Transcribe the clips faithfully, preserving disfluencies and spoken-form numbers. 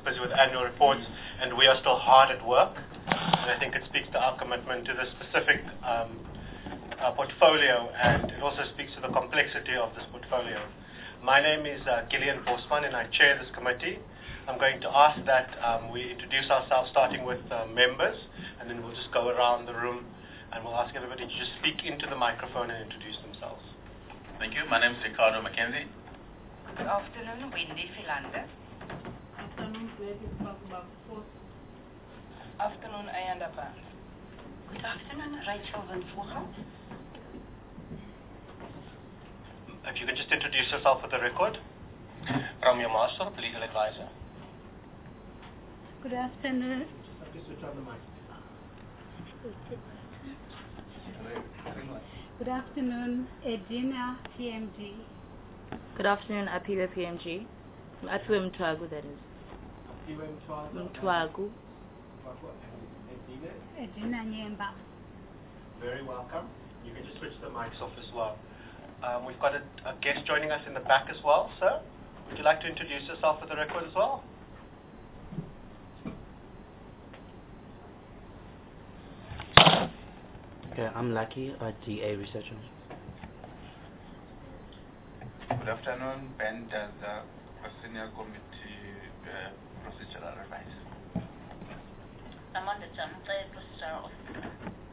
busy with annual reports, and we are still hard at work. And I think it speaks to our commitment to this specific um, uh, portfolio, and it also speaks to the complexity of this portfolio. My name is uh, Gillian Bosman, and I chair this committee. I'm going to ask that um, we introduce ourselves, starting with uh, members, and then we'll just go around the room, and we'll ask everybody to just speak into the microphone and introduce themselves. Thank you. My name is Ricardo Mackenzie. Good afternoon, Wendy Philander. Afternoon, Gladys Bakubak. Afternoon, Ayanda Barnes. Good afternoon, Rachel Van Vogel. If you can just introduce yourself for the record. Ramya Master, legal advisor. Good afternoon. Good afternoon, Edina, P M G. Good afternoon, Apiwe P M G. Apiwe Mtwagu, that is. Mtwagu. Edina Nyemba. Very welcome. You can just switch the mics off as well. Um, we've got a, a guest joining us in the back as well, sir. Would you like to introduce yourself for the record as well? Okay, I'm Lucky, a D A researcher. Good afternoon, Ben Daza, a senior committee uh, procedural advisor. Amanda Jamte, procedural officer.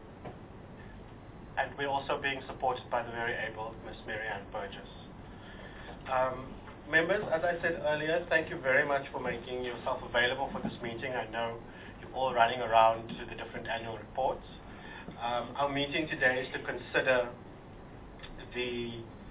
And we're also being supported by the very able Miss Marianne Burgess. Um, members, as I said earlier, thank you very much for making yourself available for this meeting. I know you're all running around to the different annual reports. Um, our meeting today is to consider the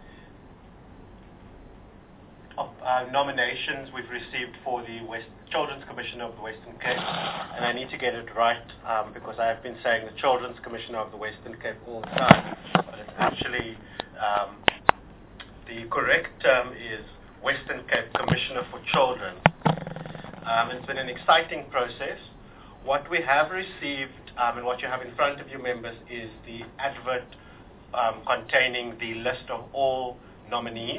uh, nominations we've received for the West Children's Commissioner of the Western Cape. And I need to get it right um, because I have been saying the Children's Commissioner of the Western Cape all the time. But it's actually, um, the correct term is Western Cape Commissioner for Children. Um, it's been an exciting process. What we have received um, and what you have in front of you, members, is the advert um, containing the list of all nominees.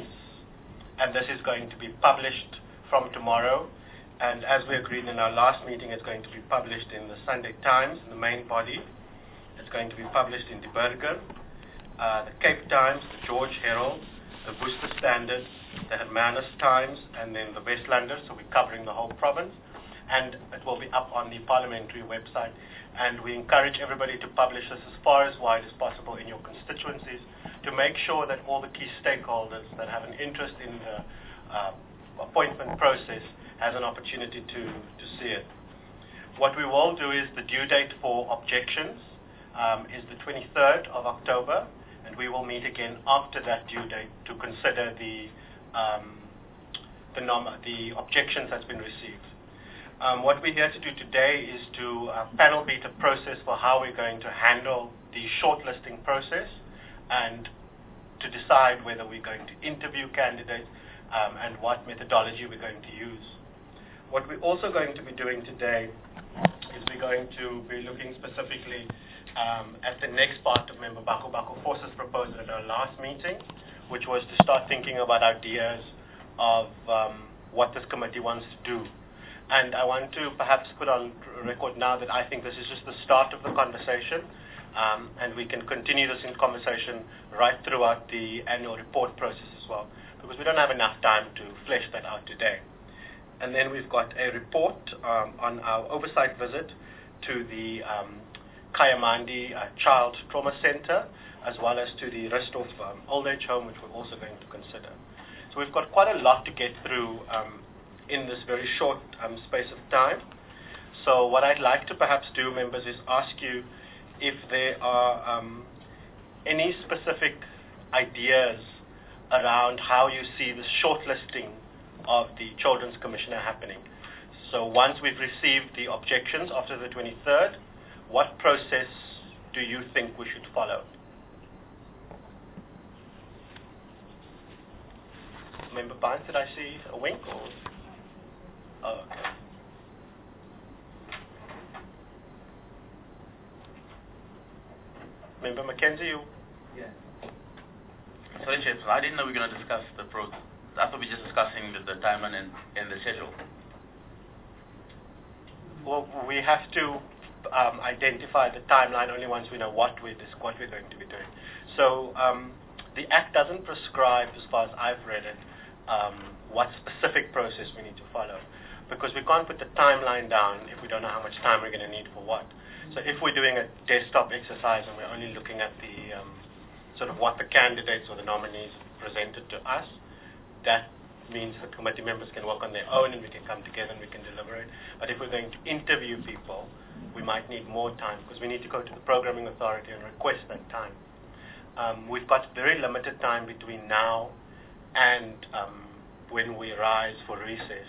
And this is going to be published from tomorrow. And as we agreed in our last meeting, it's going to be published in the Sunday Times, in the main body. It's going to be published in the Burger, uh, the Cape Times, the George Herald, the Worcester Standard, the Hermanus Times, and then the Westlander. So we're covering the whole province. And it will be up on the parliamentary website. And we encourage everybody to publish this as far as wide as possible in your constituencies to make sure that all the key stakeholders that have an interest in the uh, appointment process has an opportunity to, to see it. What we will do is the due date for objections um, is the twenty-third of October, and we will meet again after that due date to consider the um, the, nom- the objections that's been received. Um, what we're here to do today is to uh, panel beat a process for how we're going to handle the shortlisting process and to decide whether we're going to interview candidates um, and what methodology we're going to use. What we're also going to be doing today is we're going to be looking specifically um, at the next part of Member Baku Baku Force's proposal at our last meeting, which was to start thinking about ideas of um, what this committee wants to do. And I want to perhaps put on record now that I think this is just the start of the conversation, um, and we can continue this in conversation right throughout the annual report process as well, because we don't have enough time to flesh that out today. And then we've got a report um, on our oversight visit to the um, Kayamandi uh, Child Trauma Center, as well as to the Restov um, Old Age Home, which we're also going to consider. So we've got quite a lot to get through um, in this very short um, space of time. So what I'd like to perhaps do, members, is ask you if there are um, any specific ideas around how you see the shortlisting of the Children's Commissioner happening. So once we've received the objections after the twenty-third, what process do you think we should follow? Member Barnes, did I see a wink? Or? Oh, okay. Member Mackenzie, you? Yeah. Sorry, Chief, I didn't know we were going to discuss the pro. I thought we were just discussing the, the timeline and, and the schedule. well, we have to um, identify the timeline only once we know what we're, what we're going to be doing. So um, the Act doesn't prescribe, as far as I've read it, um, what specific process we need to follow, because we can't put the timeline down if we don't know how much time we're going to need for what. So if we're doing a desktop exercise and we're only looking at the um, sort of what the candidates or the nominees presented to us, that means the committee members can work on their own and we can come together and we can deliberate. But if we're going to interview people, we might need more time because we need to go to the programming authority and request that time. Um, we've got very limited time between now and um, when we rise for recess.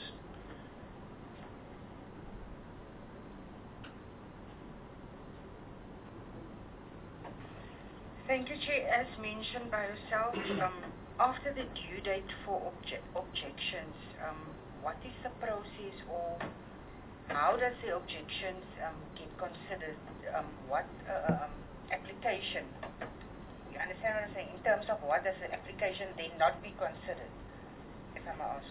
Thank you, Chair. As mentioned by yourself, um, after the due date for obje objections, um, what is the process, or how does the objections um, get considered? Um, what uh, um, application? You understand what I'm saying? In terms of what does the application then not be considered, if I may ask?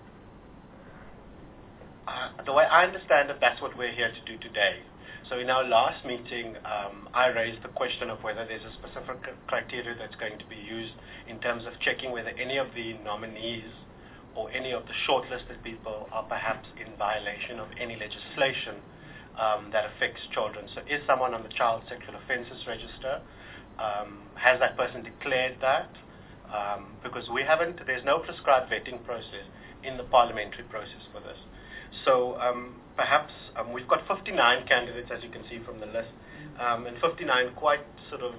Uh, the way I understand it, that's what we're here to do today. So in our last meeting, um, I raised the question of whether there's a specific criteria that's going to be used in terms of checking whether any of the nominees or any of the shortlisted people are perhaps in violation of any legislation um, that affects children. So is someone on the Child Sexual Offences Register? Um, has that person declared that? Um, because we haven't, there's no prescribed vetting process in the parliamentary process for this. So um, perhaps um, we've got fifty-nine candidates, as you can see from the list, um, and fifty-nine quite sort of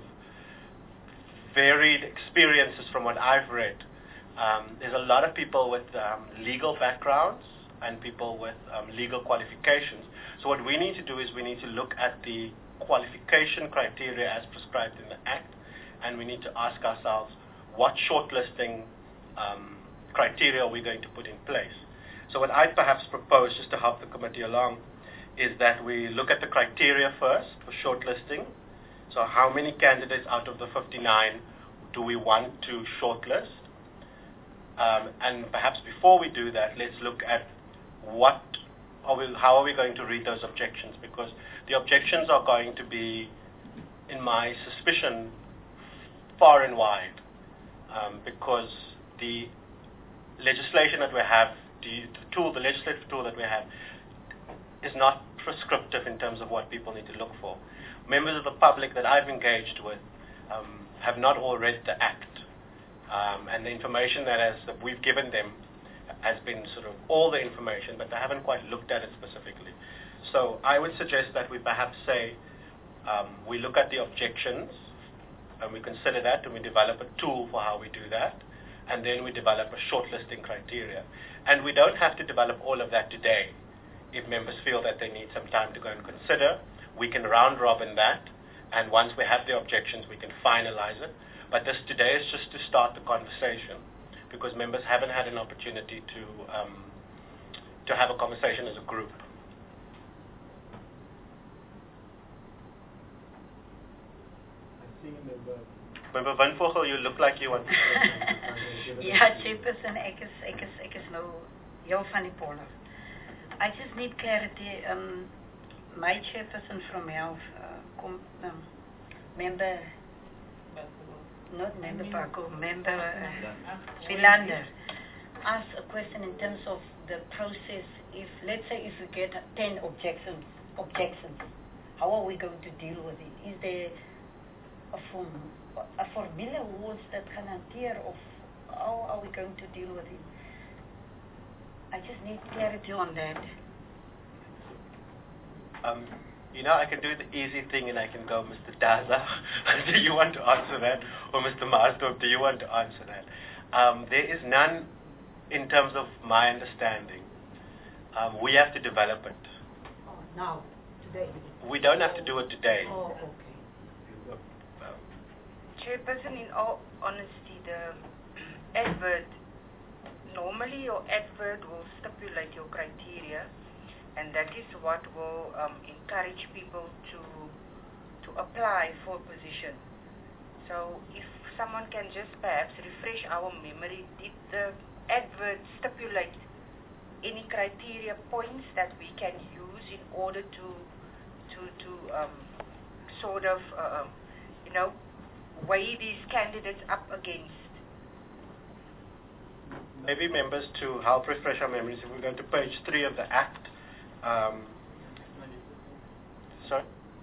varied experiences from what I've read. Um, there's a lot of people with um, legal backgrounds and people with um, legal qualifications. So what we need to do is we need to look at the qualification criteria as prescribed in the Act, and we need to ask ourselves what shortlisting um, criteria are we going to put in place. So what I'd perhaps propose, just to help the committee along, is that we look at the criteria first for shortlisting. So how many candidates out of the fifty-nine do we want to shortlist? Um, and perhaps before we do that, let's look at what are we, how are we going to read those objections, because the objections are going to be, in my suspicion, far and wide, um, because the legislation that we have, the, the tool, the legislative tool that we have, is not prescriptive in terms of what people need to look for. Members of the public that I've engaged with um, have not all read the Act, um, and the information that, has, that we've given them has been sort of all the information, but they haven't quite looked at it specifically. So I would suggest that we perhaps say um, we look at the objections and we consider that, and we develop a tool for how we do that, and then we develop a shortlisting criteria. And we don't have to develop all of that today. If members feel that they need some time to go and consider, we can round robin that, and once we have the objections, we can finalize it. But this today is just to start the conversation, because members haven't had an opportunity to um, to have a conversation as a group. Member Van Vogel, you look like you want to say Ja, Chairperson, ek is, ek is, ek is nou heel van die polle. I just need clarity. Um, my chairperson from health, uh, com, um, member, not member Paco, member uh, Philander, asked a question in terms of the process. If, let's say, if we get ten objections, objections, how are we going to deal with it? Is there a form, a formula rules that can hanteer, of how are we going to deal with it? I just need clarity on that. Um, you know, I can do the easy thing and I can go, Mister Daza, do you want to answer that? Or Mister Marsdorp, do you want to answer that? Um, there is none in terms of my understanding. Um, we have to develop it. Oh, now, today? We don't have to do it today. Oh, okay. Chairperson, in all honesty, the advert, normally your advert will stipulate your criteria, and that is what will um, encourage people to to apply for a position. So if someone can just perhaps refresh our memory, did the advert stipulate any criteria points that we can use in order to to to um, sort of uh, you know weigh these candidates up against? Maybe members to help refresh our memories, if we go to page three of the Act. Um, sorry?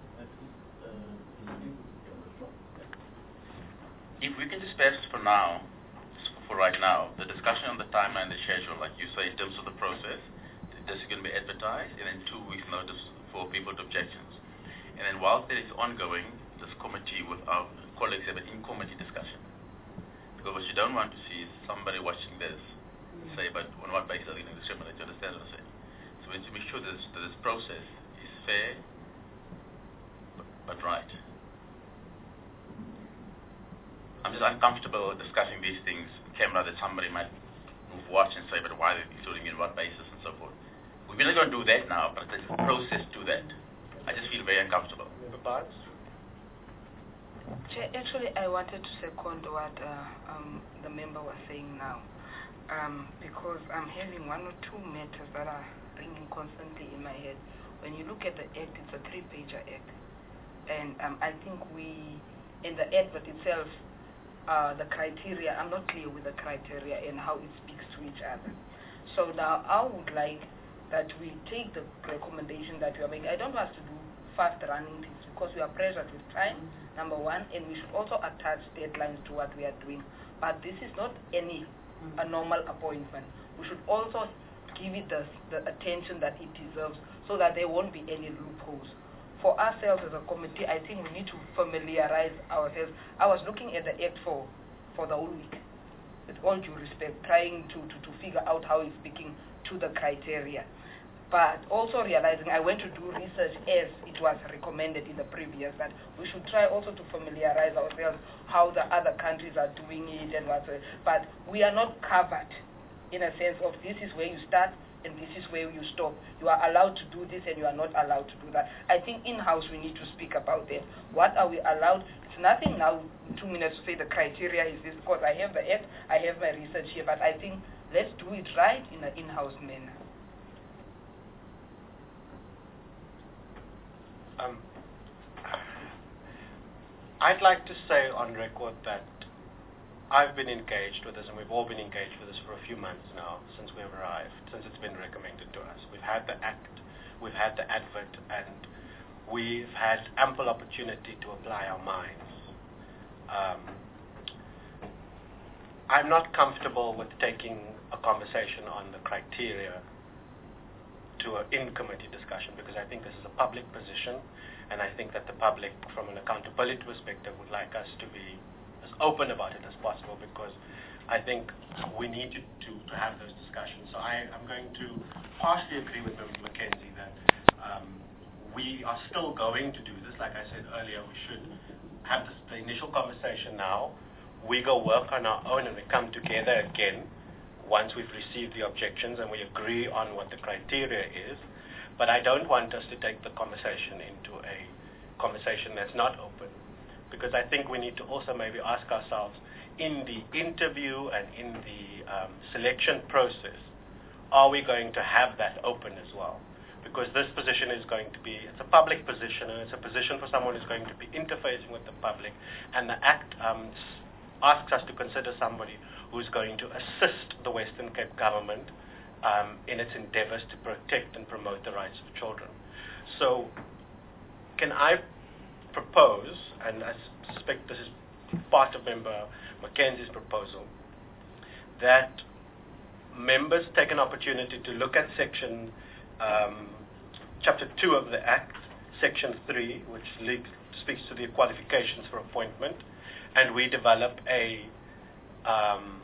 If we can just perhaps for now, for right now, the discussion on the timeline, the schedule, like you say, in terms of the process, this is going to be advertised, and then two weeks notice for people to objections. And then whilst it is ongoing, this committee with our colleagues have an in-committee discussion. Because what you don't want to see is somebody watching this say, but on what basis are they going to discriminate? You understand what I'm saying? So we need to make sure that this, that this process is fair, but, but right. I'm just uncomfortable discussing these things on camera that somebody might watch and say, but why are they including in what basis and so forth. We're not going to do that now, but there's a process to that. I just feel very uncomfortable. Actually, I wanted to second what uh, um, the member was saying now, um, because I'm having one or two matters that are ringing constantly in my head. When you look at the Act, it's a three-pager Act. And um, I think we, in the Act itself, uh, the criteria, I'm not clear with the criteria and how it speaks to each other. So now I would like that we take the recommendation that we are making. I don't want us to do fast-running things because we are pressured with time, number one, and we should also attach deadlines to what we are doing. But this is not any a normal appointment. We should also give it the, the attention that it deserves so that there won't be any loopholes. For ourselves as a committee, I think we need to familiarize ourselves. I was looking at the Act for, for the whole week, with all due respect, trying to, to, to figure out how it's speaking to the criteria. But also realizing I went to do research as it was recommended in the previous, that we should try also to familiarize ourselves how the other countries are doing it and what. But we are not covered in a sense of this is where you start and this is where you stop. You are allowed to do this and you are not allowed to do that. I think in-house we need to speak about that. What are we allowed? It's nothing now, two minutes to say the criteria is this, because I have the Act, I have my research here, but I think let's do it right in an in-house manner. Um, I'd like to say on record that I've been engaged with this, and we've all been engaged with this for a few months now, since we've arrived, since it's been recommended to us. We've had the Act, we've had the advert, and we've had ample opportunity to apply our minds. Um, I'm not comfortable with taking a conversation on the criteria to an in-committee discussion, because I think this is a public position, and I think that the public, from an accountability perspective, would like us to be as open about it as possible, because I think we need to, to, to have those discussions. So I, I'm going to partially agree with Member Mackenzie that um, we are still going to do this. Like I said earlier, we should have this, the initial conversation now. We go work on our own, and we come together again once we've received the objections and we agree on what the criteria is. But I don't want us to take the conversation into a conversation that's not open, because I think we need to also maybe ask ourselves, in the interview and in the um, selection process, are we going to have that open as well? Because this position is going to be, it's a public position, and it's a position for someone who's going to be interfacing with the public, and the Act um, asks us to consider somebody who's going to assist the Western Cape government um, in its endeavors to protect and promote the rights of children. So can I propose, and I suspect this is part of Member Mackenzie's proposal, that members take an opportunity to look at section, um, chapter two of the Act, section three, which leads, speaks to the qualifications for appointment, and we develop a um,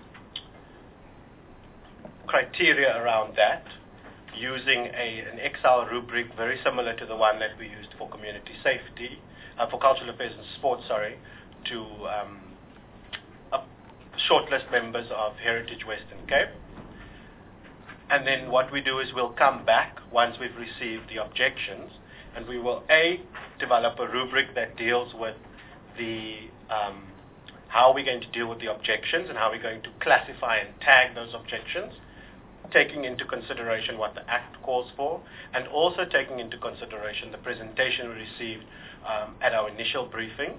criteria around that, using a, an Excel rubric very similar to the one that we used for community safety, uh, for cultural affairs and sports, sorry, to um, uh, shortlist members of Heritage Western Cape. And then what we do is we'll come back once we've received the objections, and we will, A, develop a rubric that deals with the um, how we're going to deal with the objections and how we're going to classify and tag those objections. taking into consideration what the Act calls for, and also taking into consideration the presentation we received um, at our initial briefing.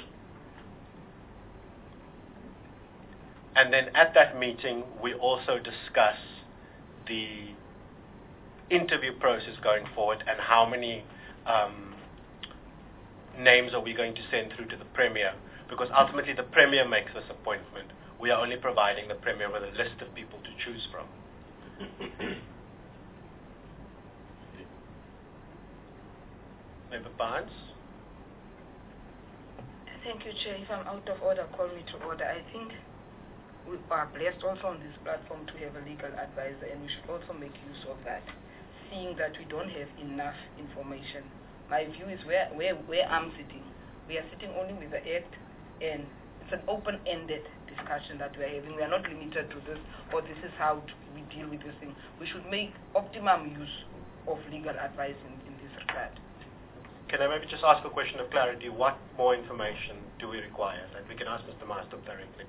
And then at that meeting, we also discuss the interview process going forward and how many um, names are we going to send through to the Premier, because ultimately the Premier makes this appointment. We are only providing the Premier with a list of people to choose from. Member Barnes? Thank you, Chair. If I'm out of order, call me to order. I think we are blessed also on this platform to have a legal advisor, and we should also make use of that, seeing that we don't have enough information. My view is where, where, where I'm sitting. We are sitting only with the Act, and it's an open-ended discussion that we are having. We are not limited to this, or this is how to, we deal with this thing. We should make optimum use of legal advice in, in this regard. Can I maybe just ask a question of clarity? What more information do we require? That we can ask Mister Master directly.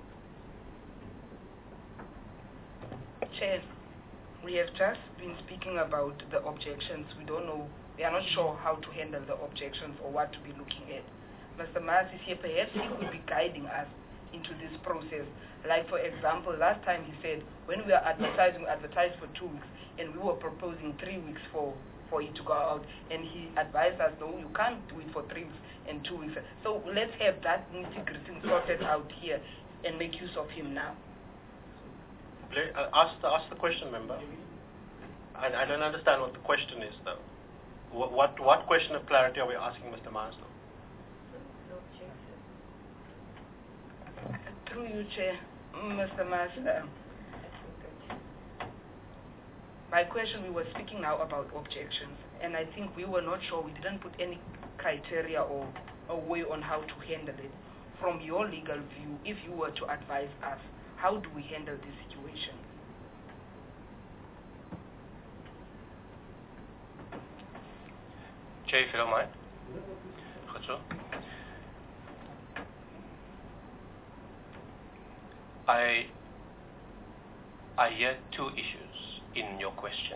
Chair, we have just been speaking about the objections. We don't know, we are not sure how to handle the objections or what to be looking at. Mister Mars is here, perhaps he could be guiding us into this process. Like, for example, last time he said, when we are advertising, we advertised for two weeks, and we were proposing three weeks for, for it to go out, and he advised us, no, you can't do it for three weeks and two weeks. So let's have that nitty-gritty sorted out here and make use of him now. Uh, ask, the, ask the question, member. I, I don't understand what the question is, though. What, what, what question of clarity are we asking Mister Master? Through you, Chair, Mister Master. My question, we were speaking now about objections, and I think we were not sure, we didn't put any criteria or a way on how to handle it. From your legal view, if you were to advise us, how do we handle this situation? Chair, if you don't mind. I, I hear two issues in your question.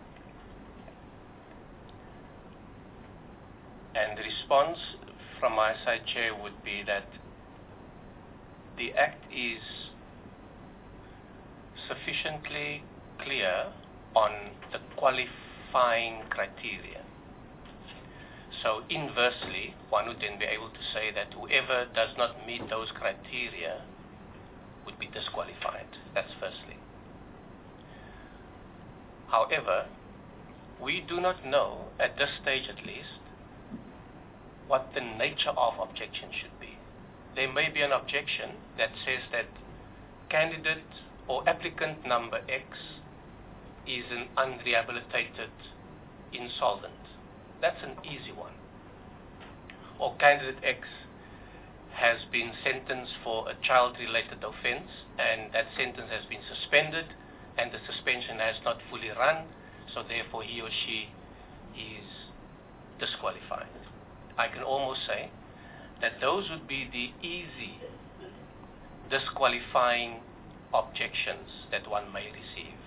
And the response from my side, Chair, would be that the Act is sufficiently clear on the qualifying criteria. So inversely, one would then be able to say that whoever does not meet those criteria would be disqualified. That's firstly. However, we do not know, at this stage at least, what the nature of objection should be. There may be an objection that says that candidate or applicant number X is an unrehabilitated insolvent. That's an easy one. Or candidate X has been sentenced for a child-related offense, and that sentence has been suspended, and the suspension has not fully run, so therefore he or she is disqualified. I can almost say that those would be the easy disqualifying objections that one may receive.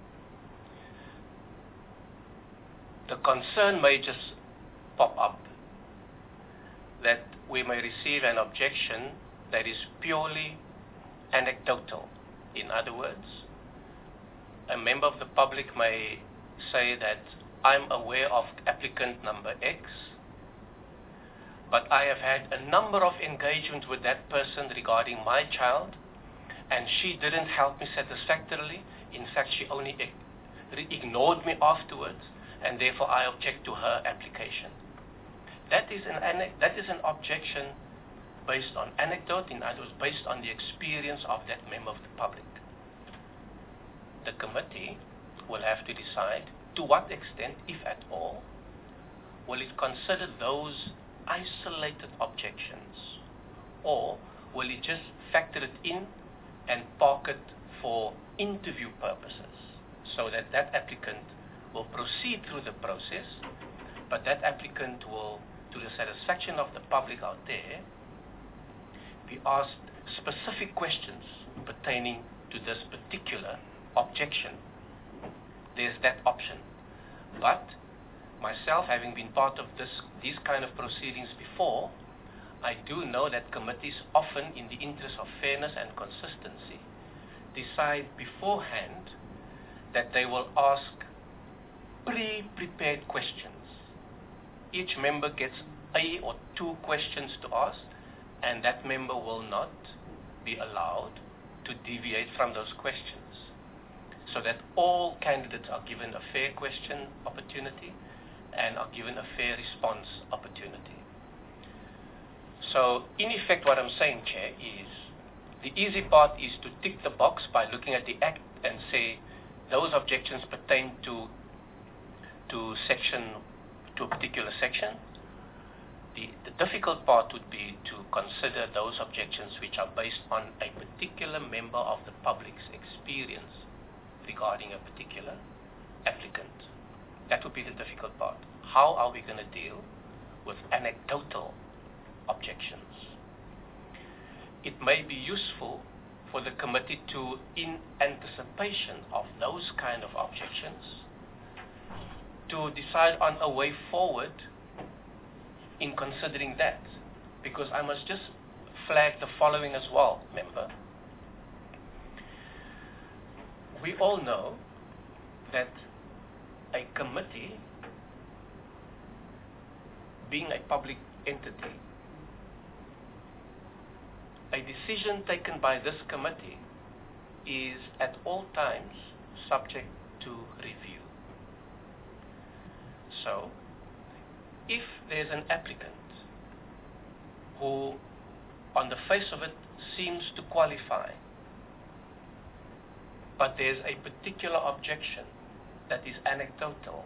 The concern may just pop up that we may receive an objection that is purely anecdotal. In other words, a member of the public may say that I'm aware of applicant number X, but I have had a number of engagements with that person regarding my child, and she didn't help me satisfactorily. In fact, she only ignored me afterwards, and therefore I object to her application. That is an that is an objection based on anecdote, in other words, based on the experience of that member of the public. The committee will have to decide to what extent, if at all, will it consider those isolated objections, or will it just factor it in and park it for interview purposes, so that that applicant will proceed through the process, but that applicant will, to the satisfaction of the public out there, be asked specific questions pertaining to this particular objection. there's that option. But myself, having been part of this these kind of proceedings before, I do know that committees often, in the interest of fairness and consistency, decide beforehand that they will ask pre-prepared questions. Each member gets a or two questions to ask, and that member will not be allowed to deviate from those questions, so that all candidates are given a fair question opportunity and are given a fair response opportunity. So, in effect, what I'm saying, Chair, is the easy part is to tick the box by looking at the Act and say those objections pertain to to section, to a particular section. The, the difficult part would be to consider those objections which are based on a particular member of the public's experience regarding a particular applicant. That would be the difficult part. How are we going to deal with anecdotal objections? It may be useful for the committee to, in anticipation of those kind of objections, to decide on a way forward in considering that. Because I must just flag the following as well, member. We all know that a committee, being a public entity, a decision taken by this committee is at all times subject to review. So, if there's an applicant who, on the face of it, seems to qualify, but there's a particular objection that is anecdotal,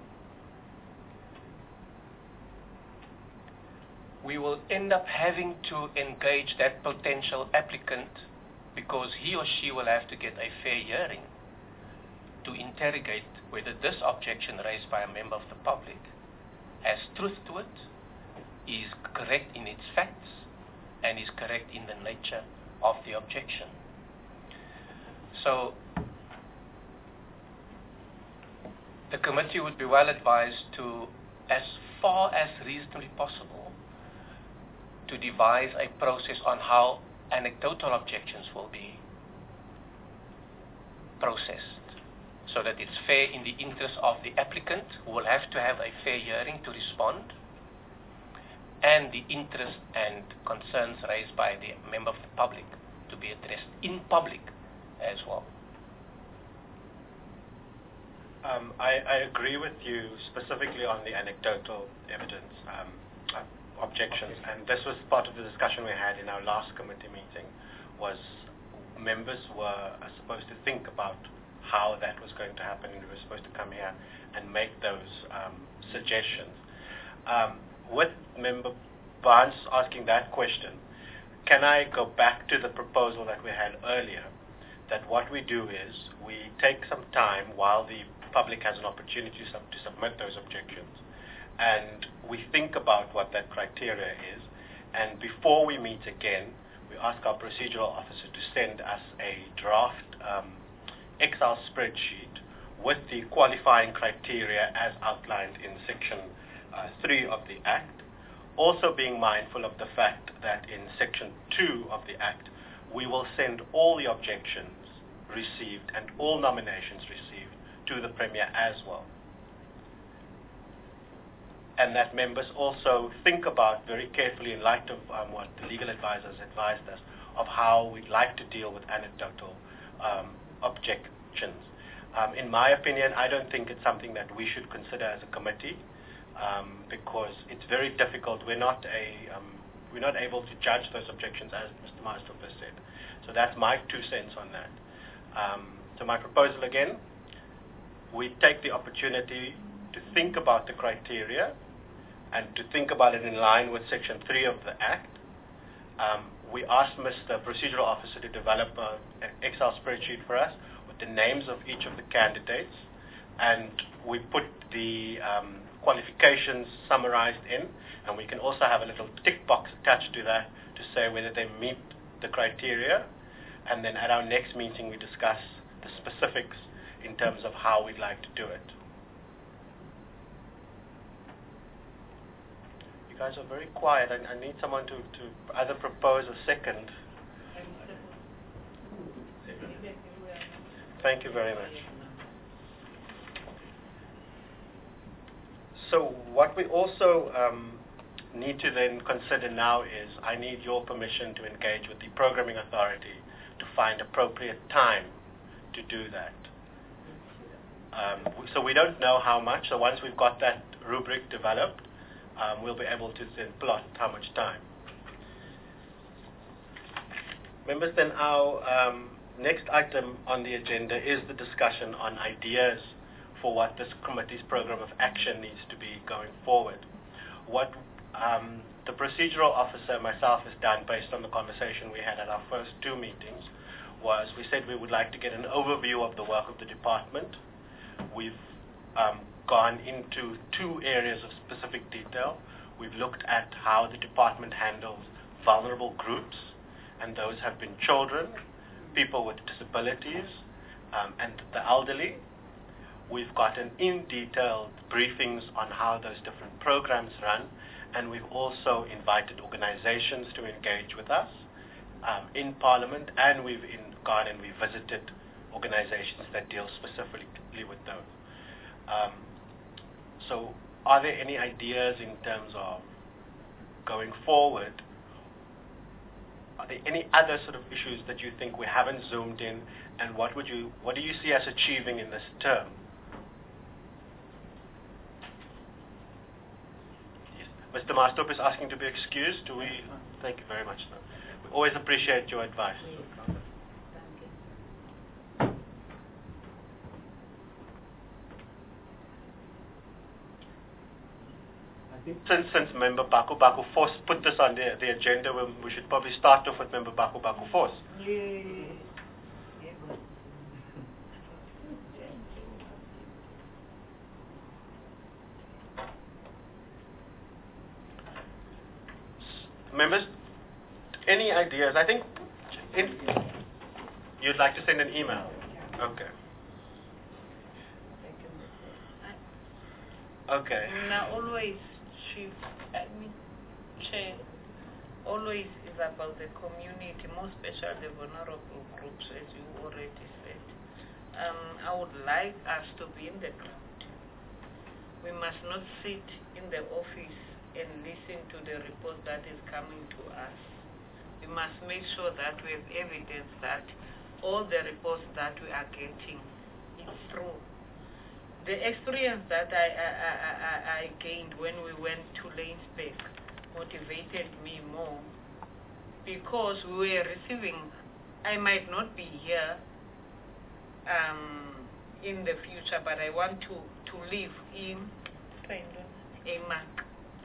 we will end up having to engage that potential applicant, because he or she will have to get a fair hearing to interrogate whether this objection raised by a member of the public has truth to it, is correct in its facts, and is correct in the nature of the objection. So, the committee would be well advised to, as far as reasonably possible, to devise a process on how anecdotal objections will be processed, so that it's fair in the interest of the applicant, who will have to have a fair hearing to respond, and the interest and concerns raised by the member of the public to be addressed in public as well. Um, I, I agree with you specifically on the anecdotal evidence um, uh, objections, okay. And this was part of the discussion we had in our last committee meeting, was members were uh, supposed to think about how that was going to happen, and we were supposed to come here and make those um, suggestions. Um, with Member Barnes asking that question, can I go back to the proposal that we had earlier, that what we do is we take some time while the public has an opportunity to, sub- to submit those objections, and we think about what that criteria is, and before we meet again, we ask our procedural officer to send us a draft um, Excel spreadsheet with the qualifying criteria as outlined in section uh, three of the Act, also being mindful of the fact that in section two of the Act, we will send all the objections received and all nominations received to the Premier as well. And that members also think about very carefully, in light of um, what the legal advisors advised us, of how we'd like to deal with anecdotal um, objections. Um, in my opinion, I don't think it's something that we should consider as a committee, um, because it's very difficult. We're not a um, we're not able to judge those objections, as Mister Maasdorp has said. So that's my two cents on that. Um, so my proposal again, we take the opportunity to think about the criteria and to think about it in line with section three of the Act. Um, we asked Mister Procedural Officer to develop a, an Excel spreadsheet for us with the names of each of the candidates, and we put the um, qualifications summarized in, and we can also have a little tick box attached to that to say whether they meet the criteria, and then at our next meeting we discuss the specifics in terms of how we'd like to do it. You guys are very quiet. I, I need someone to, to either propose or second. Thank you very much. So what we also um, need to then consider now is I need your permission to engage with the programming authority to find appropriate time to do that. Um, so we don't know how much, so once we've got that rubric developed, um, we'll be able to then plot how much time. Members, then our um, next item on the agenda is the discussion on ideas for what this committee's program of action needs to be going forward. What um, the procedural officer, myself, has done based on the conversation we had at our first two meetings was we said we would like to get an overview of the work of the department. We've um, gone into two areas of specific detail. We've looked at how the department handles vulnerable groups, and those have been children, people with disabilities, um, and the elderly. We've gotten in detailed briefings on how those different programs run, and we've also invited organizations to engage with us um, in Parliament, and we've in, gone and we visited organizations that deal specifically with those. Um, so are there any ideas in terms of going forward? Are there any other sort of issues that you think we haven't zoomed in, and what would you, what do you see us achieving in this term? Mister Maastop is asking to be excused. Do we? Thank you very much, sir. We always appreciate your advice. Since, since Member Baku Baku Force put this on the, the agenda, we, we should probably start off with Member Baku Baku Force. Members, any ideas? I think in, you'd like to send an email. Okay. Okay. Now, always, Chief, I mean, Chair, always is about the community, more especially the vulnerable groups, as you already said. Um, I would like us to be in the ground. We must not sit in the office and listen to the report that is coming to us. We must make sure that we have evidence that all the reports that we are getting is true. The experience that I, I, I, I gained when we went to Laingsburg motivated me more because we were receiving, I might not be here um, in the future, but I want to, to live in a mark.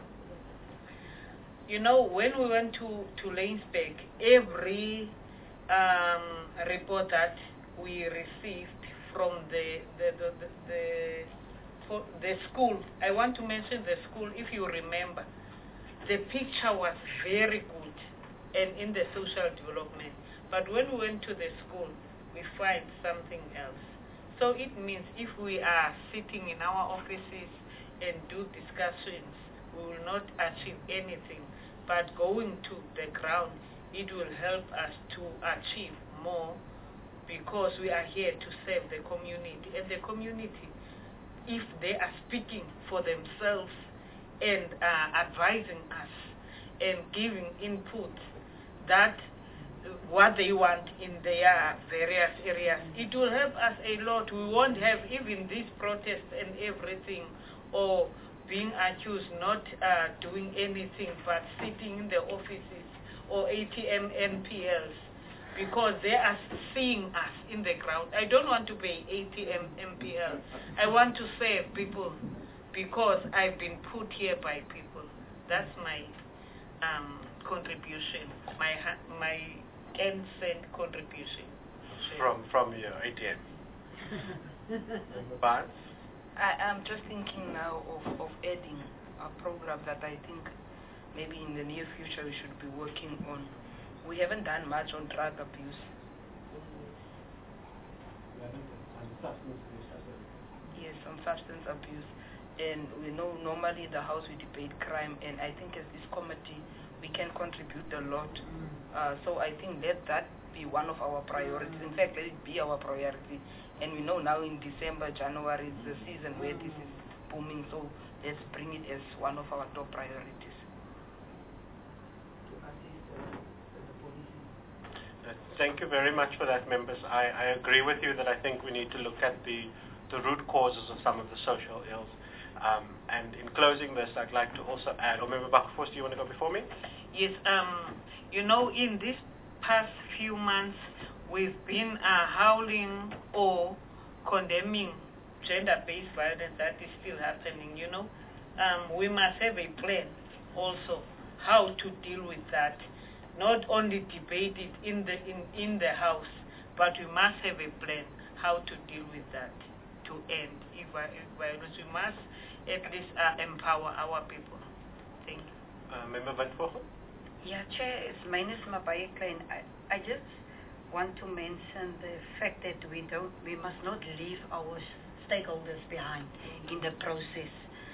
You know, when we went to, to Laingsburg, every um, report that we received from the the, the, the, the, for the school, I want to mention the school, if you remember, the picture was very good and in the social development. But when we went to the school, we find something else. So it means if we are sitting in our offices and do discussions, we will not achieve anything. But going to the ground, it will help us to achieve more because we are here to serve the community. And the community, if they are speaking for themselves and uh, advising us and giving input that what they want in their various areas, it will help us a lot. We won't have even this protest and everything, or being accused not uh, doing anything but sitting in the offices or A T M N P Ls because they are seeing us in the ground. I don't want to be A T M N P L. I want to serve people because I've been put here by people. That's my um, contribution, my my ten cent contribution. From from your A T M. But I am just thinking now of, of adding a program that I think maybe in the near future we should be working on. We haven't done much on drug abuse. substance abuse as well. Yes, on substance abuse. And we know normally the House we debate crime, and I think as this committee we can contribute a lot. Uh, so I think let that be one of our priorities. In fact, let it be our priority. And we know now in December, January is the season where this is booming, so let's bring it as one of our top priorities. Thank you very much for that, members. I, I agree with you that I think we need to look at the, the root causes of some of the social ills. Um, and in closing this, I'd like to also add, or Member Bakafos, do you want to go before me? Yes, um, you know, in these past few months, we've been uh, howling or condemning gender-based violence that is still happening, you know. Um, we must have a plan also how to deal with that. Not only debate it in the in, in the House, but we must have a plan how to deal with that to end violence. We must at least uh, empower our people. Thank you. Uh, Member Van Vogel? Yeah, Chair, it's mine is maar baie klein. I, I just want to mention the fact that we don't, we must not leave our stakeholders behind in the process.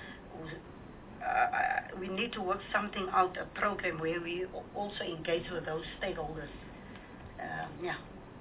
Uh, we need to work something out, a program where we also engage with those stakeholders. Um, yeah.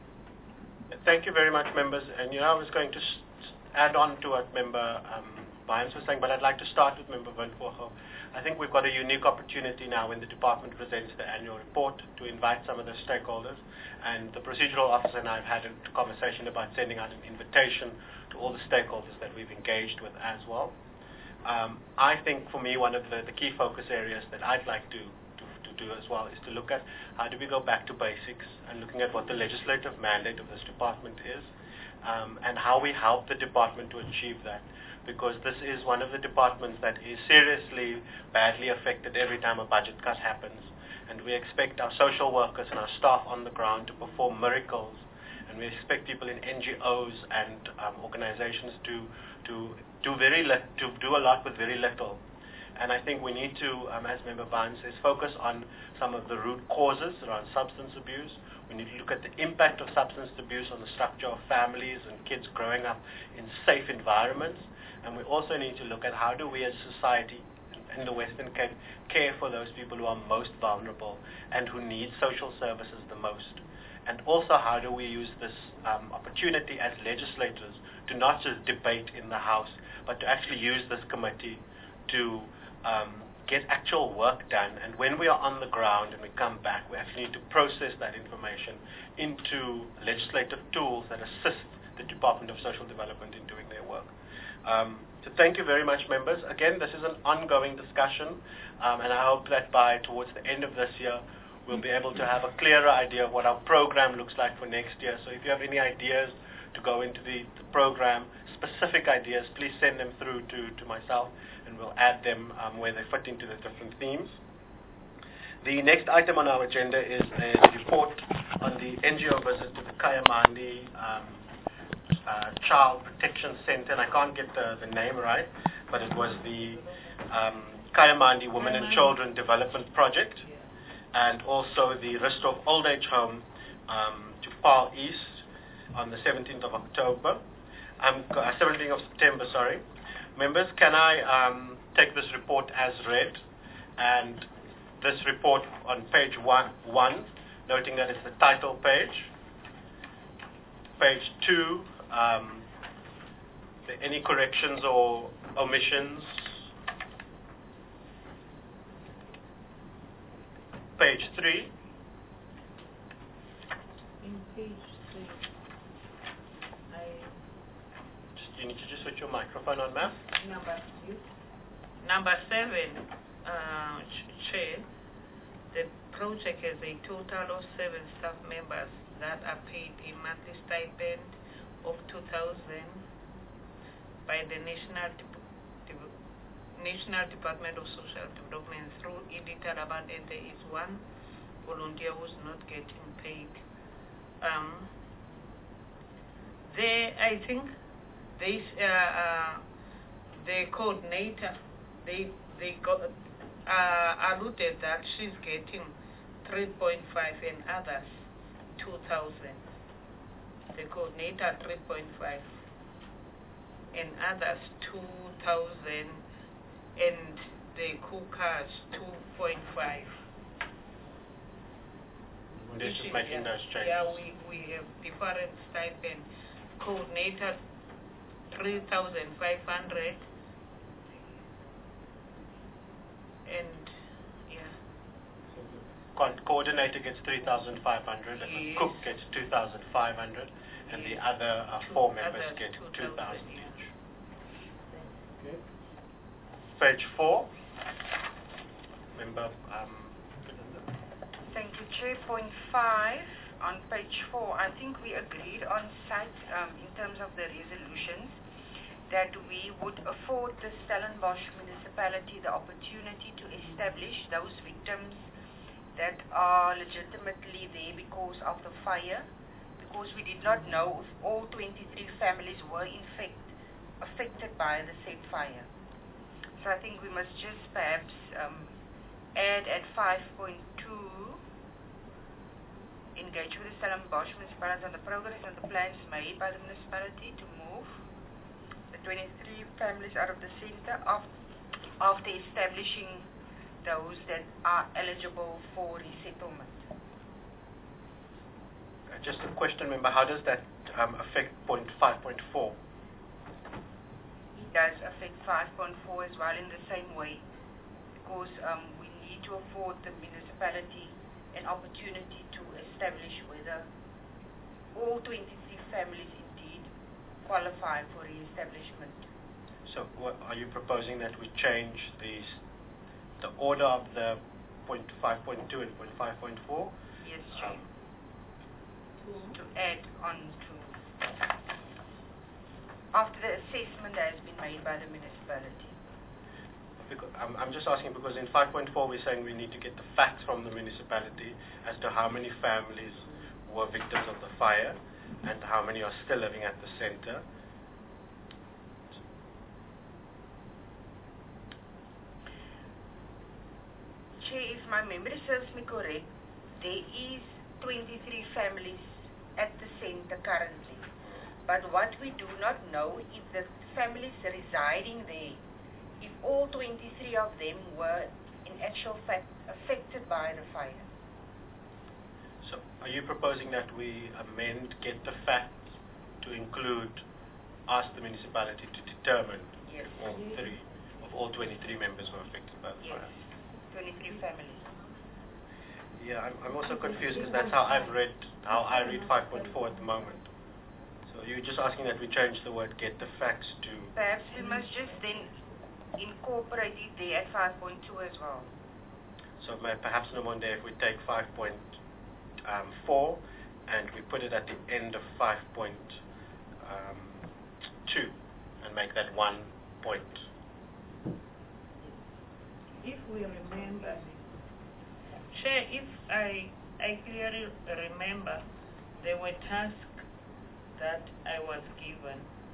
Thank you very much, members. And you know, I was going to add on to what Member um, Bynes was saying, but I'd like to start with Member Van Vogel. I think we've got a unique opportunity now when the department presents the annual report to invite some of the stakeholders. And the procedural officer and I have had a conversation about sending out an invitation to all the stakeholders that we've engaged with as well. Um, I think for me one of the, the key focus areas that I'd like to, to, to do as well is to look at how do we go back to basics and looking at what the legislative mandate of this department is um, and how we help the department to achieve that, because this is one of the departments that is seriously badly affected every time a budget cut happens, and we expect our social workers and our staff on the ground to perform miracles, and we expect people in N G Os and um, organizations to to do very li- to do a lot with very little. And I think we need to, um, as Member Bynes says, focus on some of the root causes around substance abuse. We need to look at the impact of substance abuse on the structure of families and kids growing up in safe environments. And we also need to look at how do we as society in the Western Cape care for those people who are most vulnerable and who need social services the most. And also how do we use this um, opportunity as legislators to not just debate in the House, but to actually use this committee to um, get actual work done. And when we are on the ground and we come back, we actually need to process that information into legislative tools that assist the Department of Social Development in doing their work. Um, so thank you very much, members. Again, this is an ongoing discussion, um, and I hope that by towards the end of this year, we'll be able to have a clearer idea of what our program looks like for next year. So if you have any ideas to go into the, the program, specific ideas, please send them through to, to myself, and we'll add them um, where they fit into the different themes. The next item on our agenda is a report on the N G O visit to the Kayamandi um, uh, Child Protection Center, and I can't get the, the name right, but it was the um, Kayamandi Women and Children Development Project, and also the Ristorf Old Age Home um, to Paarl East on the seventeenth of October, um, uh, seventeenth of September, sorry. Members, can I um, take this report as read? And this report on page one, one, noting that it's the title page. Page two, um, any corrections or omissions? Page three. In page three, I Just, you need to just switch your microphone on, ma'am. Number two. Number seven, uh, ch- Chair, the project has a total of seven staff members that are paid a monthly stipend of two thousand by the National Dep- Dep- National Department of Social Development through Edith Araban, and there is one volunteer who's not getting paid. Um, they, I think, they, uh, uh, the coordinator, they they got, uh, alluded that she's getting three point five and others two thousand. The coordinator three point five and others two thousand, and the cookers two point five. We're just making those changes. Yeah, we, we have different stipend. Coordinator three thousand five hundred, and yeah. Co- coordinator gets three thousand five hundred, and the Yes. cook gets two thousand five hundred, and the other uh, Two four members others, get two two thousand thousand, each. Page four. Member, um, Thank you, Chair. Point five on page four. I think we agreed on site um, in terms of the resolutions that we would afford the Stellenbosch municipality the opportunity to establish those victims that are legitimately there because of the fire, because we did not know if all twenty-three families were in fact affected by the said fire. So I think we must just perhaps um, add at five point two, engage with the Stellenbosch municipality on the progress and the plans made by the municipality to move the twenty-three families out of the center of, after establishing those that are eligible for resettlement. uh, just a question, member, how does that um, affect point five point four? It does affect five point four as well in the same way, because um, we need to afford the municipality an opportunity to establish whether all twenty-three families indeed qualify for re-establishment. So what, are you proposing that we change these, the order of the point five point two and point five point four? Yes, Chair. Um, to add on to, after the assessment that has been made by the municipality. Because, I'm, I'm just asking because in five point four we're saying we need to get the facts from the municipality as to how many families were victims of the fire and how many are still living at the center. Chair, if my memory serves me correct, there is twenty-three families at the center currently. But what we do not know is the families residing there, if all twenty-three of them were in actual fact affected by the fire. So are you proposing that we amend get the facts to include, ask the municipality to determine Yes. if all three, of all twenty-three members were affected by the Yes, fire? twenty-three families. Yeah, I'm, I'm also confused because that's how I've read, how I read five point four at the moment. So you're just asking that we change the word get the facts to... Perhaps we must just then incorporate it there at five point two as well. So may, perhaps, Nomonde, if we take five point four and we put it at the end of five point two and make that one point. If we remember, Chair, if I, I clearly remember, there were tasks that I was given,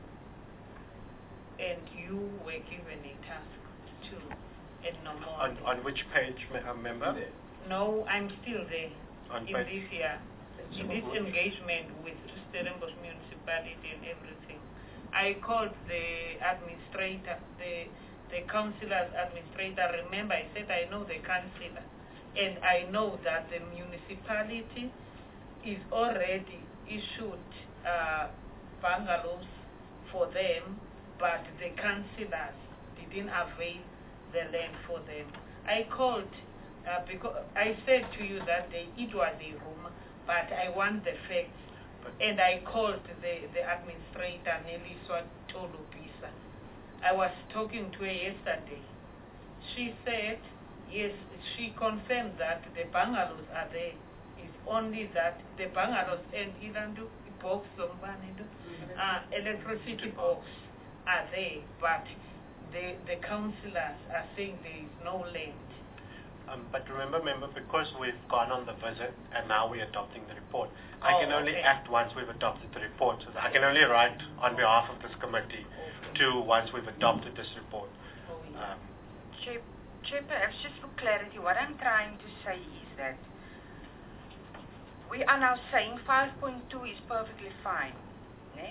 and you were given a task too, and no more. On, on which page, me- uh, member? No, I'm still there On in page- this year, in this engagement with Stellenbosch municipality and everything. I called the administrator, the the councillor's administrator. Remember, I said I know the councillor, and I know that the municipality is already issued uh, bungalows for them, but the councillors didn't avail the land for them. I called uh, because I said to you that day it was a rumor, but I want the facts. And I called the, the administrator, Neliswa Tolubisa. I was talking to her yesterday. She said, yes, she confirmed that the bungalows are there. It's only that the bungalows and Ilandu box, uh, electricity box are there, but the, the councillors are saying there is no land. Um, but remember, member, because we've gone on the visit and now we're adopting the report, I Oh, can only okay. act once we've adopted the report. So I can only write on behalf of this committee to once we've adopted this report. Um, Chair, Chair, perhaps just for clarity, what I'm trying to say is that we are now saying five point two is perfectly fine, né?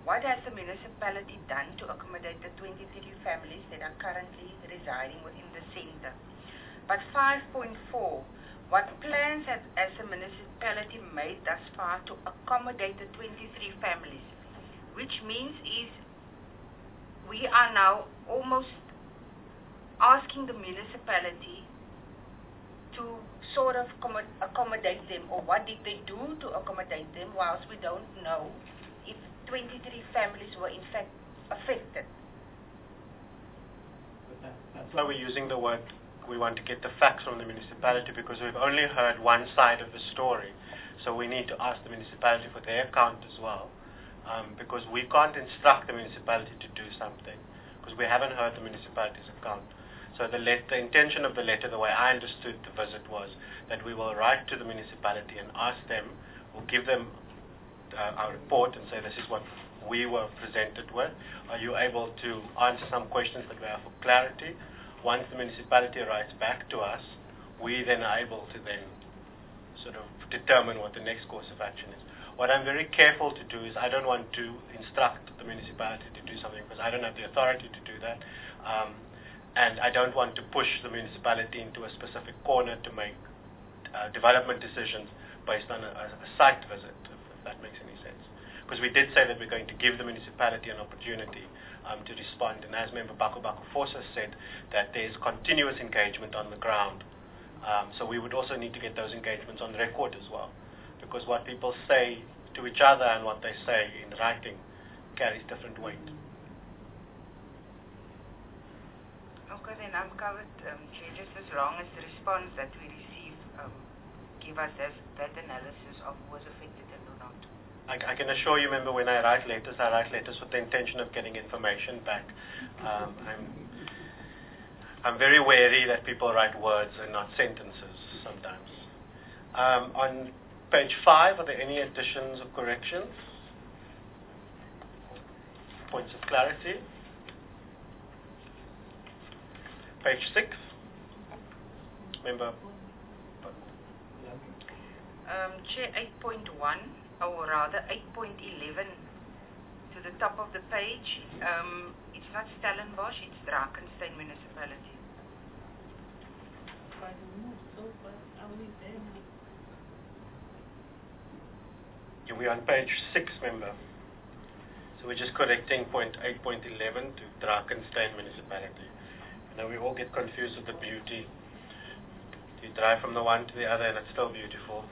what has the municipality done to accommodate the twenty-three families that are currently residing within the centre? But five point four, what plans has, has the municipality made thus far to accommodate the twenty-three families? Which means is we are now almost asking the municipality to sort of accommodate them, or what did they do to accommodate them, whilst we don't know if twenty-three families were in fact affected. That's why we're using the word, we want to get the facts from the municipality, because we've only heard one side of the story. So we need to ask the municipality for their account as well, um, because we can't instruct the municipality to do something, because we haven't heard the municipality's account. So the, let, the intention of the letter, the way I understood the visit, was that we will write to the municipality and ask them, we'll give them uh, our report and say this is what we were presented with. Are you able to answer some questions that we have for clarity? Once the municipality writes back to us, we then are able to then sort of determine what the next course of action is. What I'm very careful to do is I don't want to instruct the municipality to do something, because I don't have the authority to do that. Um, and I don't want to push the municipality into a specific corner to make uh, development decisions based on a, a site visit, if, if that makes any sense. Because we did say that we're going to give the municipality an opportunity um, to respond, and as Member Baku Baku Force has said, that there's continuous engagement on the ground. Um, so we would also need to get those engagements on record as well, because what people say to each other and what they say in writing carries different weight. Okay, then I'm covered, um, Chair, just as long as the response that we receive um, give us as, that analysis of who was affected and who not. I, I can assure you, remember, when I write letters, I write letters with the intention of getting information back. Um, I'm, I'm very wary that people write words and not sentences sometimes. Um, on page five, are there any additions or corrections? Points of clarity? Page six. Member. Um, Chair, eight point one, or rather eight point eleven, to the top of the page, um, it's not Stellenbosch, it's Drakensberg Municipality. Yeah, we're on page six, member. So we're just correcting point eight point eleven to Drakensberg Municipality. Now we all get confused with the beauty. You drive from the one to the other and it's still beautiful.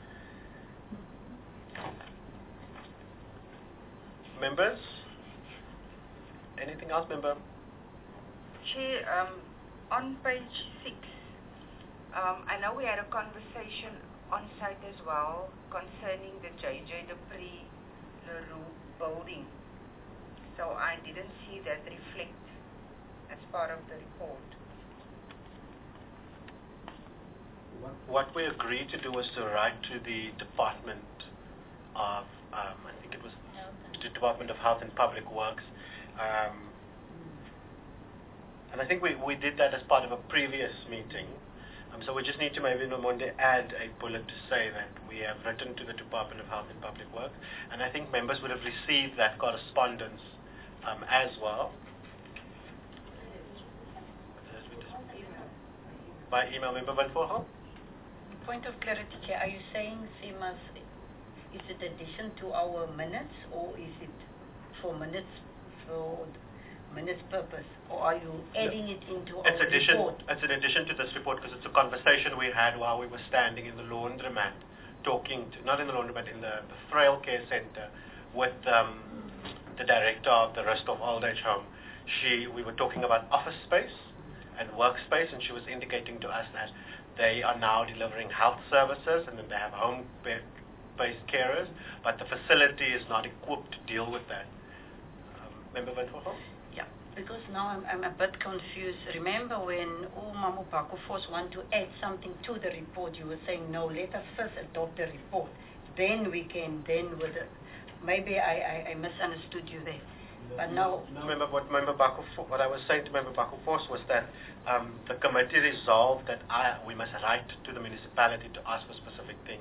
Members? Anything else, member? Chair, um, on page six, um, I know we had a conversation on site as well concerning the J J Dupree Leroux building. So I didn't see that reflect as part of the report. What we agreed to do was to write to the Department of, um, I think it was the Department of Health and Public Works, um, and I think we, we did that as part of a previous meeting. Um, so we just need to maybe Nomonde add a bullet to say that we have written to the Department of Health and Public Works, and I think members would have received that correspondence um, as well. By email, Member Van Voorhal? Point of clarity, Chair. Are you saying, Seamus, is it addition to our minutes, or is it for minutes for minutes purpose, or are you adding it into it's our addition, report? It's an addition to this report, because it's a conversation we had while we were standing in the laundromat, talking to, not in the laundromat, in the, the Frail Care Center, with um, the director of the Rostov Old Age Home. She, we were talking about office space and workspace, and she was indicating to us that they are now delivering health services, and then they have home-based carers, but the facility is not equipped to deal with that. Um, Member Van Voorhal? Yeah, because now I'm, I'm a bit confused. Remember when Umamu Baku Force want to add something to the report, you were saying, no, let us first adopt the report. Then we can, then with the, maybe I, I, I misunderstood you there. But no. Remember what Member Baku, what I was saying to Member Baku Force was that um, the committee resolved that I, we must write to the municipality to ask for specific things.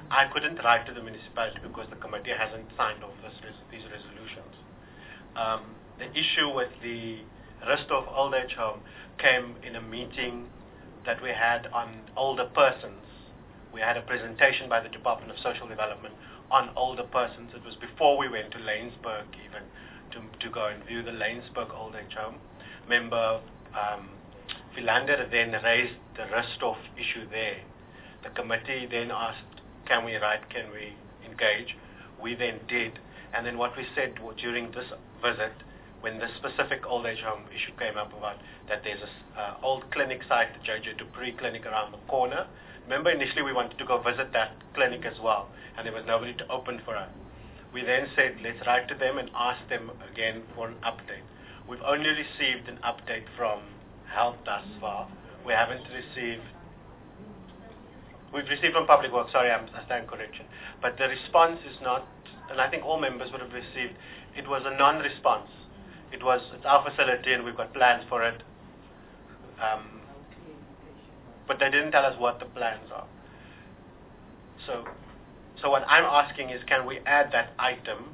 I couldn't write to the municipality because the committee hasn't signed off this res these resolutions. Um, the issue with the Rustov Old Age Home came in a meeting that we had on older persons. We had a presentation by the Department of Social Development on older persons. It was before we went to Laingsburg even to, to go and view the Laingsburg Old Age Home. Member um, Philander then raised the Rustov issue there. The committee then asked, can we write, can we engage? We then did. And then what we said during this visit, when the specific old age home issue came up about that there's an uh, old clinic site, the J J Dupree clinic around the corner. Remember, initially we wanted to go visit that clinic as well, and there was nobody to open for us. We then said, let's write to them and ask them again for an update. We've only received an update from Health thus far. We haven't received We've received from Public Works, sorry, I'm, I stand correction. But the response is not, and I think all members would have received, it was a non-response. It was, it's our facility and we've got plans for it. Um, but they didn't tell us what the plans are. So, so what I'm asking is, can we add that item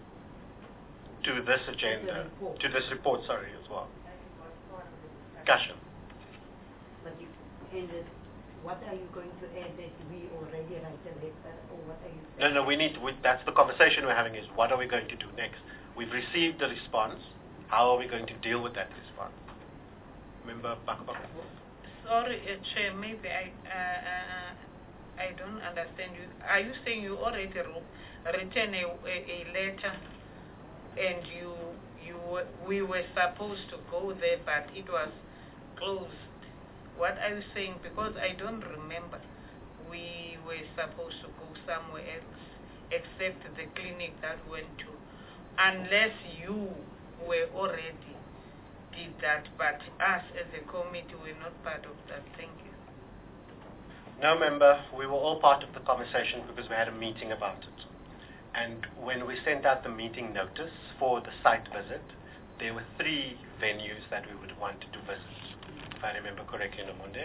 to this agenda, to this report, sorry, as well? Discussion. But you, and uh, what are you going to add that we already write a letter, or what are you saying? No, no, we need, we, that's the conversation we're having is, what are we going to do next? We've received the response. How are we going to deal with that response? Member Bakabaka. Sorry, uh, Chair, maybe I uh, uh, I don't understand you. Are you saying you already wrote, written a, a, a letter and you you we were supposed to go there, but it was closed? What are you saying? Because I don't remember we were supposed to go somewhere else except the clinic that we went to, unless you were already did that, but us as a committee were not part of that. Thank you. No, member, we were all part of the conversation because we had a meeting about it. And when we sent out the meeting notice for the site visit, there were three venues that we would want to visit. If I remember correctly, Nomonde.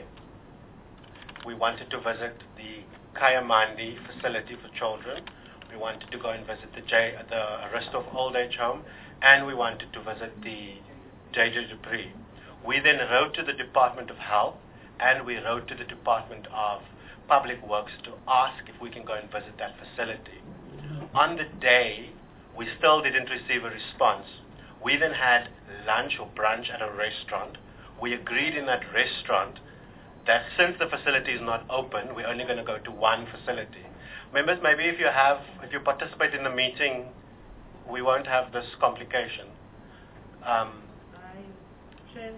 We wanted to visit the Kayamandi facility for children. We wanted to go and visit the, J, the Rustov Old Age Home, and we wanted to visit the J J Dupree. We then wrote to the Department of Health, and we wrote to the Department of Public Works to ask if we can go and visit that facility. On the day, we still didn't receive a response. We then had lunch or brunch at a restaurant. We agreed in that restaurant that since the facility is not open, we're only going to go to one facility. Members, maybe if you have, if you participate in the meeting, we won't have this complication. Um, Chair,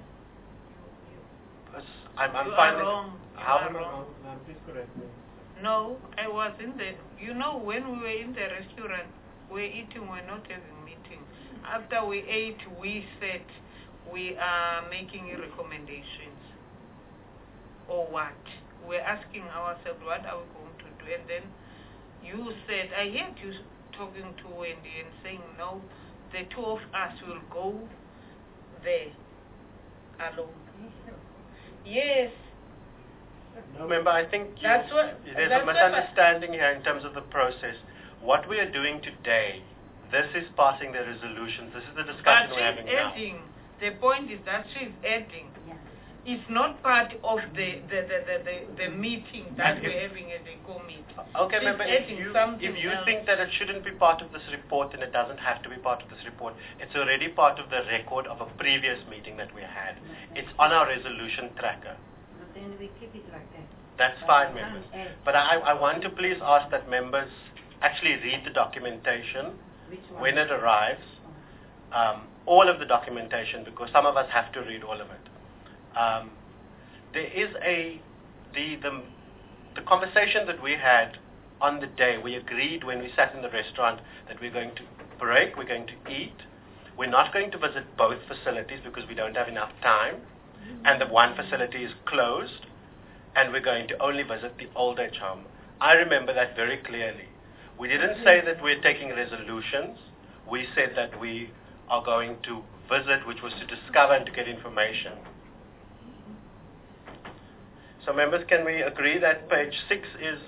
I'm, I'm you fine are with wrong. You how are wrong. please correct me. No, I was in the, you know, when we were in the restaurant, we were eating, we were not having meeting. After we ate, we said we are making recommendations. Or what? We're asking ourselves, what are we going to do? And then you said, I heard you talking to Wendy and saying, no, the two of us will go there alone. Yes. No, remember, I think you, That's what, there's that's a misunderstanding here in terms of the process. What we are doing today, this is passing the resolutions. This is the discussion we're having now. Adding. The point is that she's adding. It's not part of the the, the, the, the, the meeting that we're having as a committee. Okay, She's member, if adding you, something if you else. think that it shouldn't be part of this report, then it doesn't have to be part of this report. It's already part of the record of a previous meeting that we had. It's on our resolution tracker. But then we keep it like that. That's fine, members. But I, I want to please ask that members actually read the documentation when it arrives, um, all of the documentation, because some of us have to read all of it. Um, there is a, the, the, the conversation that we had on the day, we agreed when we sat in the restaurant that we're going to break, we're going to eat. We're not going to visit both facilities because we don't have enough time, and the one facility is closed, and we're going to only visit the old age home. I remember that very clearly. We didn't say that we're taking resolutions. We said that we are going to visit, which was to discover and to get information. So members, can we agree that page six is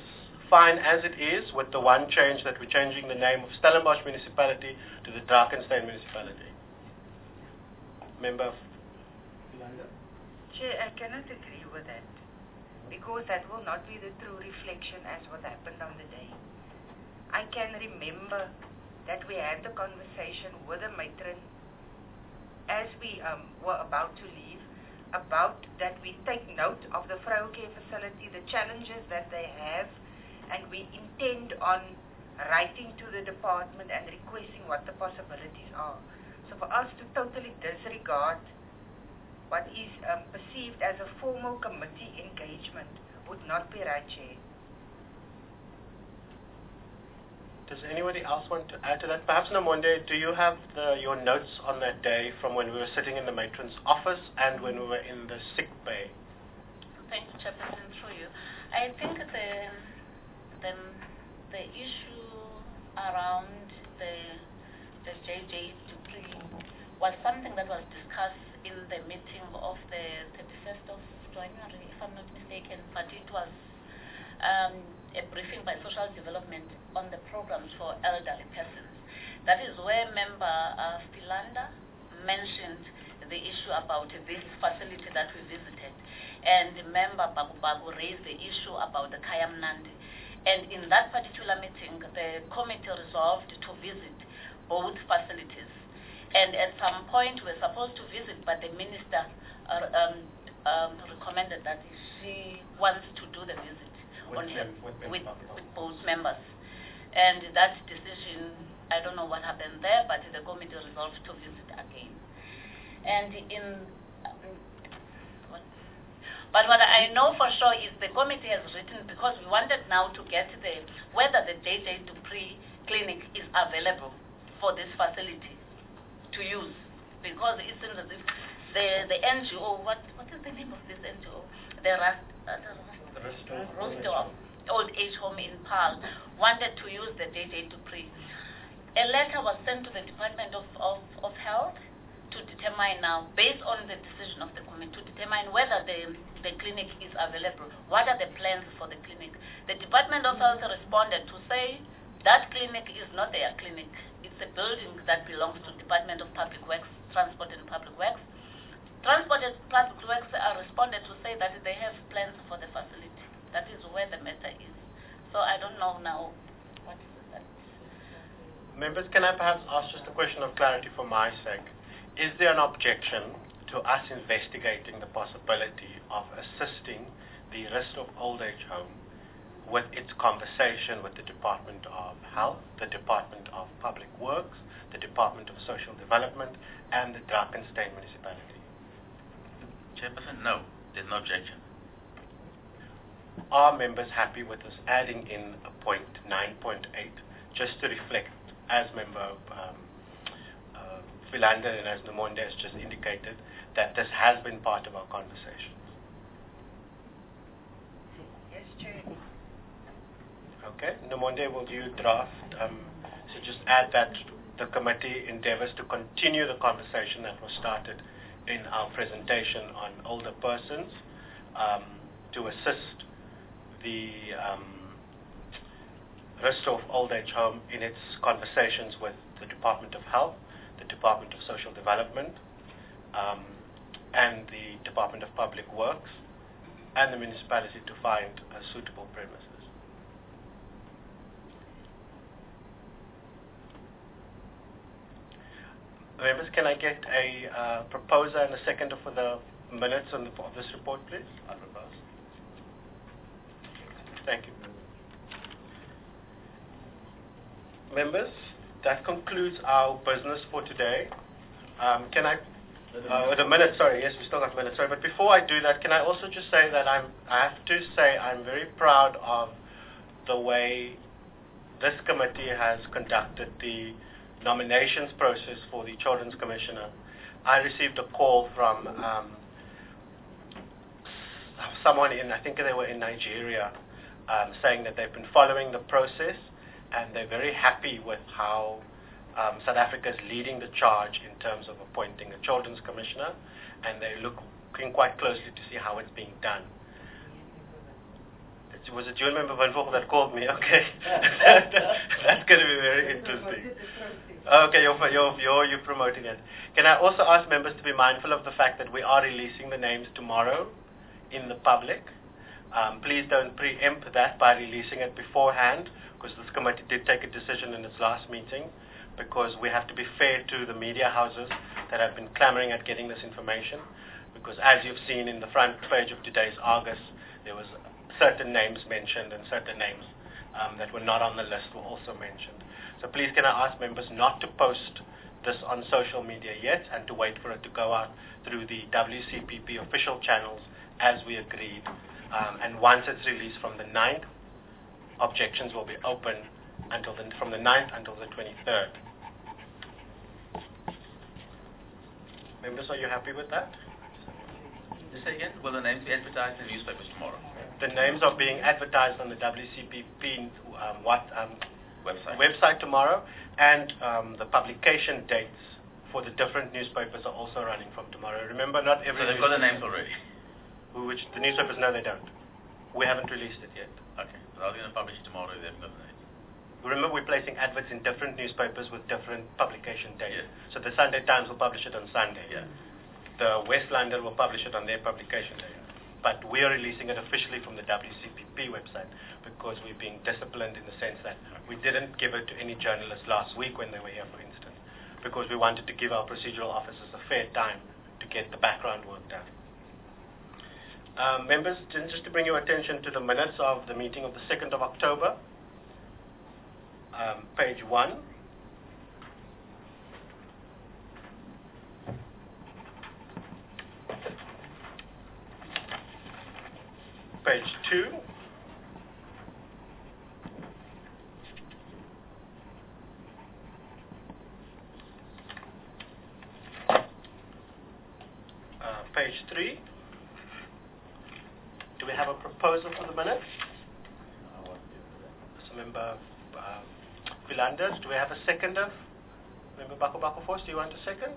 fine as it is, with the one change that we're changing the name of Stellenbosch Municipality to the Drakensberg Municipality? Member? Chair, I cannot agree with that, because that will not be the true reflection as what happened on the day. I can remember that we had the conversation with the matron as we um, were about to leave, about that we take note of the Vrouwen Care facility, the challenges that they have, and we intend on writing to the department and requesting what the possibilities are. So for us to totally disregard what is um, perceived as a formal committee engagement would not be right, Chair. Does anybody else want to add to that? Perhaps Nomonde, do you have the, your notes on that day from when we were sitting in the matron's office and when we were in the sick bay? Thank you, Chairperson, through you. I think the, the, the issue around the, the J J Dupree was something that was discussed in the meeting of the thirty-first of January, if I'm not mistaken, but it was um, a briefing by Social Development on the programs for elderly persons. That is where Member uh, Philander mentioned the issue about this facility that we visited, and Member Bagu Bagu raised the issue about the Kaya Mnandi. And in that particular meeting, the committee resolved to visit both facilities. And at some point, we were supposed to visit, but the minister uh, um, um, recommended that she wants to do the visit With, on her, them, with, with, with both members. And that decision, I don't know what happened there, but the committee resolved to visit again. And in, um, what, but what I know for sure is the committee has written, because we wanted now to get the, whether the J J Dupree clinic is available for this facility to use, because it seems as if the, the N G O, what, what is the name of this N G O? The Rust, uh, the Rustore Old Age Home in Paarl wanted to use the J J Dupree. A letter was sent to the Department of, of, of Health to determine now, based on the decision of the committee, to determine whether the, the clinic is available. What are the plans for the clinic? The Department of Health responded to say that clinic is not their clinic. It's a building that belongs to Department of Public Works, Transport and Public Works. Transport and Public Works are responded to say that they have plans for the facility. That is where the matter is. So I don't know now what is that. Members, can I perhaps ask just a question of clarity for my sake? Is there an objection to us investigating the possibility of assisting the Rest of Old Age Home with its conversation with the Department of Health, the Department of Public Works, the Department of Social Development, and the Drakensberg Municipality? Chairperson, no, there's no objection. Are members happy with us adding in a point nine point eight, just to reflect, as Member um, uh, Philander and as Nomonde has just indicated, that this has been part of our conversations? Yes, Chair. Okay, Nomonde, will you draft, um, so just add that the committee endeavors to continue the conversation that was started in our presentation on older persons, um, to assist the um, Rest of Old Age Home in its conversations with the Department of Health, the Department of Social Development, um, and the Department of Public Works, and the municipality to find a suitable premises. Members, can I get a uh, proposer and a seconder for the minutes on the, of this report, please? I propose. Thank you. Members, that concludes our business for today. Um, can I, uh, the minutes, sorry, yes, we still got minutes, sorry, but before I do that, can I also just say that I'm, I have to say I'm very proud of the way this committee has conducted the nominations process for the Children's Commissioner. I received a call from um, someone in, I think they were in Nigeria, um, saying that they've been following the process and they're very happy with how um, South Africa is leading the charge in terms of appointing a Children's Commissioner, and they're looking quite closely to see how it's being done. It's was it you and Member Van Vogel that called me? Okay. That's going to be very interesting. Okay, you're, you're, you're, you're promoting it. Can I also ask members to be mindful of the fact that we are releasing the names tomorrow in the public? Um, please don't preempt that by releasing it beforehand, because this committee did take a decision in its last meeting, because we have to be fair to the media houses that have been clamoring at getting this information. Because as you've seen in the front page of today's Argus, there was certain names mentioned and certain names um, that were not on the list were also mentioned. So please can I ask members not to post this on social media yet and to wait for it to go out through the W C P P official channels as we agreed. Um, and once it's released from the ninth, objections will be open until the, from the ninth until the twenty-third. Members, are you happy with that? Just say again, will the names be advertised in the newspapers tomorrow? The names are being advertised on the W C P P um, what, um, website. website tomorrow, and um, the publication dates for the different newspapers are also running from tomorrow. Remember, not every... So they've got the names already? Which the newspapers, no, they don't. We haven't released it yet. Okay, so are they going to publish it tomorrow if they haven't got the names? Remember, we're placing adverts in different newspapers with different publication dates. Yeah. So the Sunday Times will publish it on Sunday. Yeah. The West London will publish it on their publication day. But we are releasing it officially from the W C P P website because we're being disciplined in the sense that we didn't give it to any journalists last week when they were here, for instance, because we wanted to give our procedural officers a fair time to get the background work done. Um, members, just to bring your attention to the minutes of the meeting of the second of October, um, page one. Page two. Uh, page three. Do we have a proposal for the minutes? So member uh, Philanders, do we have a seconder? Member Bako Bako Force, do you want a second?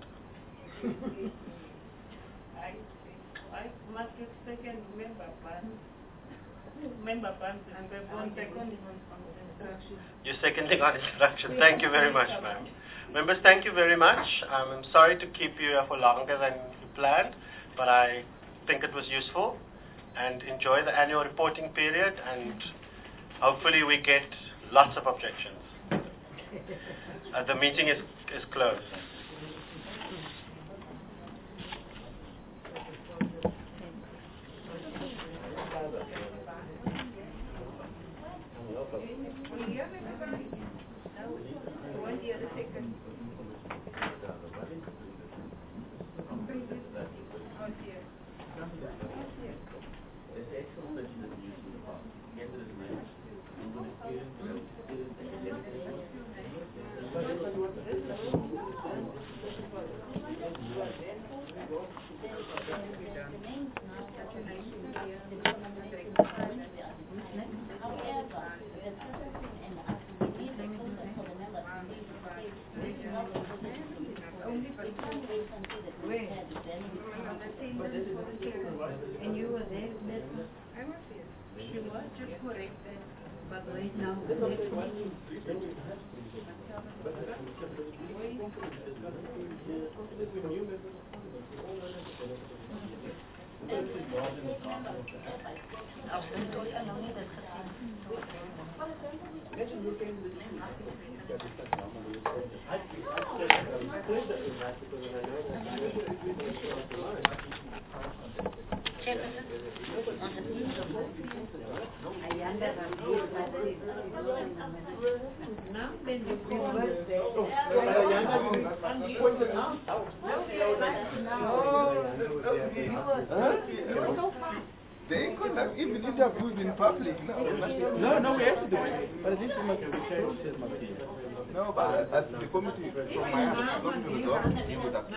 I, I must give second member ban. Member ban and the one second instruction. You're seconding on instruction. Thank you very much, ma'am. Members, thank you very much. Um, I'm sorry to keep you here for longer than you planned, but I think it was useful. And enjoy the annual reporting period, and hopefully we get lots of objections. Uh, the meeting is, is closed. And you were there, I was here. She was just corrected, but right now. They could have even interviewed in public. No, no, no, we have to do it. But this must be changed. No, but as the committee, from my understanding, give you that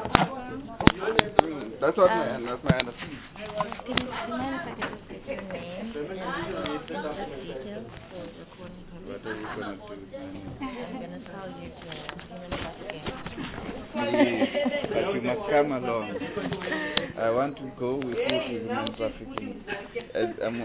mm, That's what my, that's my understanding. Can you mind if I could just get your name and contact details for recording purposes? What are you going to do? I'm going to tell you to human trafficking. Please, but you must come along. I want to go with you to human trafficking. As I'm,